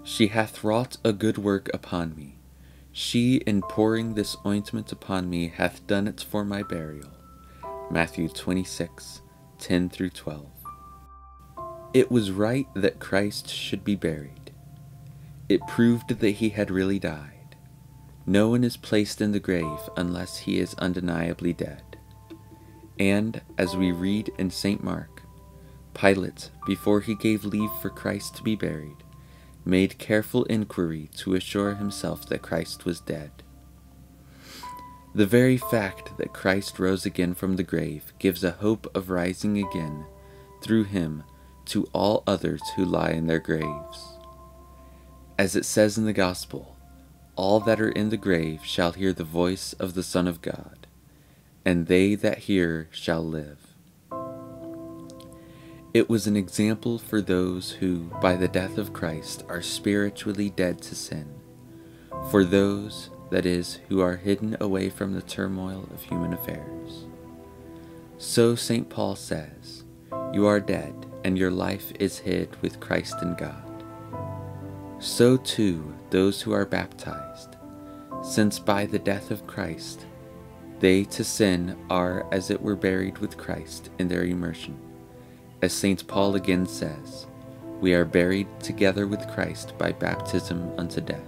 She hath wrought a good work upon me. She, in pouring this ointment upon me, hath done it for my burial. Matthew 26:10-12. It was right that Christ should be buried. It proved that he had really died. No one is placed in the grave unless he is undeniably dead. And, as we read in St. Mark, Pilate, before he gave leave for Christ to be buried, made careful inquiry to assure himself that Christ was dead. The very fact that Christ rose again from the grave gives a hope of rising again, through him, to all others who lie in their graves. As it says in the Gospel, all that are in the grave shall hear the voice of the Son of God, and they that hear shall live. It was an example for those who, by the death of Christ, are spiritually dead to sin, for those, that is, who are hidden away from the turmoil of human affairs. So St. Paul says, "You are dead, and your life is hid with Christ in God." So too those who are baptized, since by the death of Christ, they to sin are as it were buried with Christ in their immersion. As St. Paul again says, we are buried together with Christ by baptism unto death.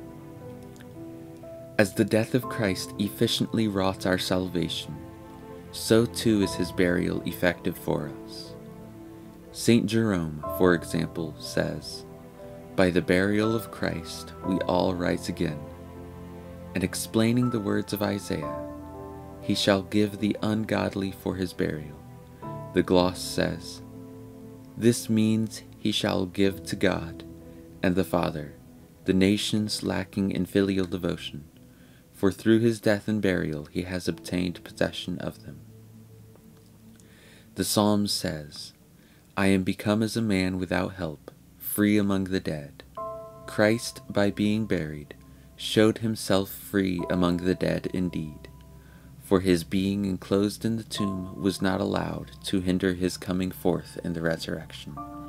As the death of Christ efficiently wrought our salvation, so too is his burial effective for us. St. Jerome, for example, says, "By the burial of Christ we all rise again." And explaining the words of Isaiah, "He shall give the ungodly for his burial," the gloss says, "This means he shall give to God and the Father the nations lacking in filial devotion, for through his death and burial he has obtained possession of them." The Psalm says, "I am become as a man without help, free among the dead." Christ, by being buried, showed himself free among the dead indeed, for his being enclosed in the tomb was not allowed to hinder his coming forth in the resurrection.